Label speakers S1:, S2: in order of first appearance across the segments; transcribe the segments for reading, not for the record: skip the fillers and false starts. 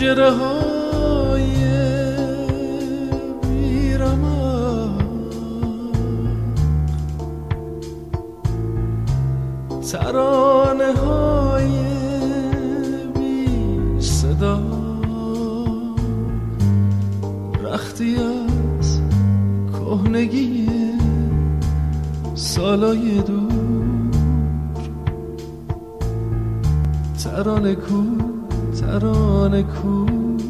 S1: پنجره های بیرمان، ترانه های بی صدا، رختی از کهنگی سالای دور. ترانه کو ترانه کو،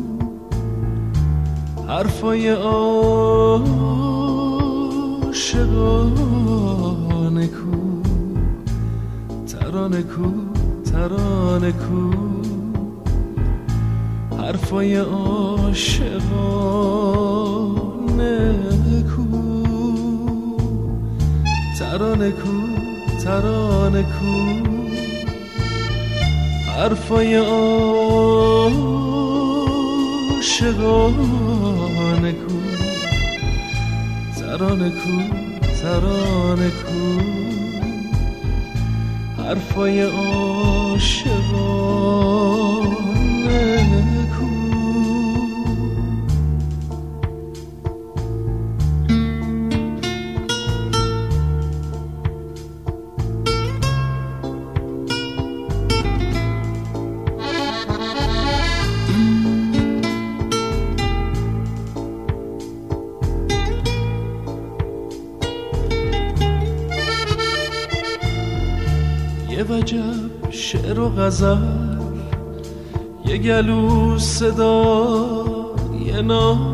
S1: حرفای عاشقانه کو. ترانه کو ترانه کو، حرفای عاشقانه کو. ترانه کو ترانه کو، حرفای عاشقانه کو. ترانه کو ترانه کو، حرفای عاشقانه کو. یه وجب شعر و غزل، یه گلو صدا، یه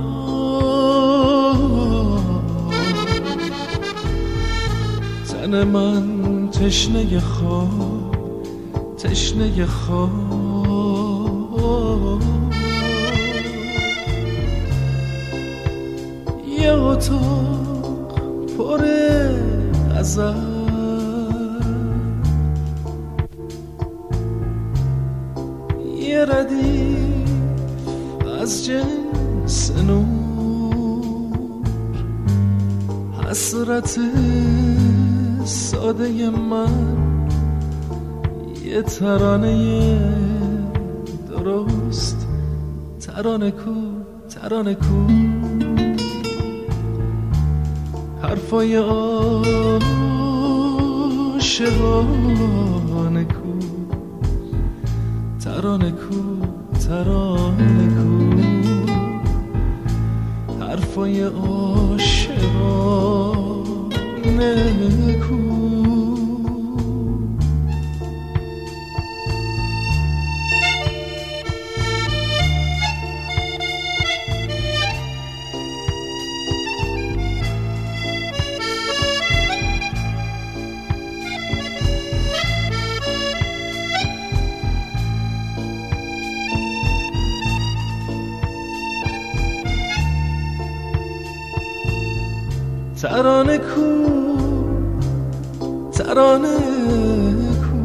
S1: نام. تن من تشنه خواب، تشنه خواب. یه اتاق پر غزل، یه ردیف از جنس نور. حسرت ساده من، یه ترانه درست. ترانه کو ترانه کو، حرفای عاشقانه کو. ترانه کو ترانه کو، حرفای عاشقانه کو. ترانه کو ترانه کو،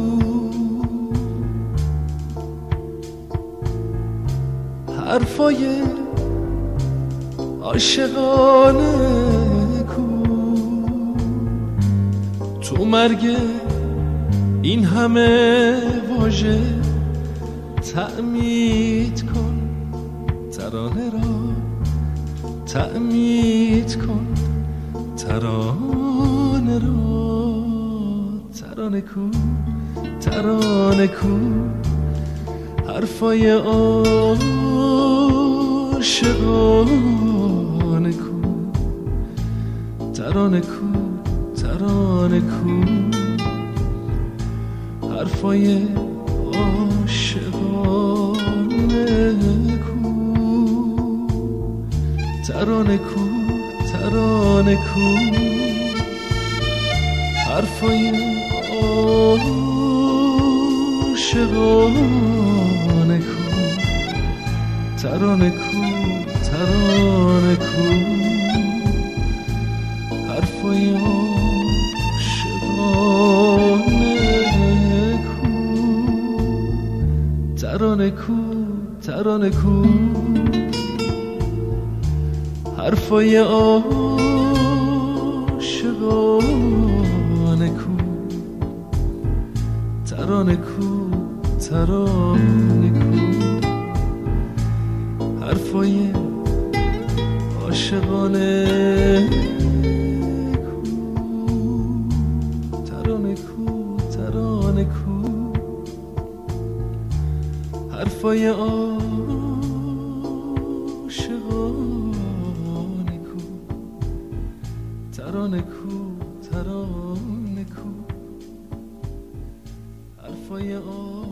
S1: حرفای عاشقانه کو. تو مرگ این همه واژه تعمید کن، ترانه را تعمید کن. ترانه را ترانه کو ترانه کو، حرفای عاشقانه کو. ترانه کو ترانه کو، حرفای عاشقانه کو. ترانه کو ترانه کو، حرفای عاشقانه کو. ترانه کو ترانه کو، حرفای عاشقانه کو. ترانه کو ترانه کو، حرفای عاشقانه کو. ترانه کو ترانه کو، حرفای عاشقانه کو، ترانه کو، ترانه کو، حرفای عاشقانه کو، ترانه کو، ترانه کو، حرفای